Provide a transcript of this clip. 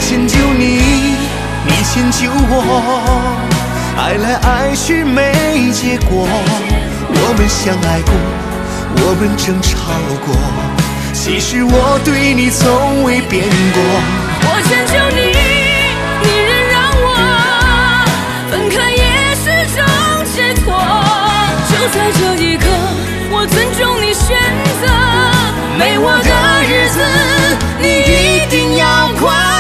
迁就你，你迁就我，爱来爱去没结果。我们相爱过，我们争吵过，其实我对你从未变过。 我迁就你，你仍让我分开也是种解脱。就在这一刻，我尊重你选择，没我的日子，你一定要快乐。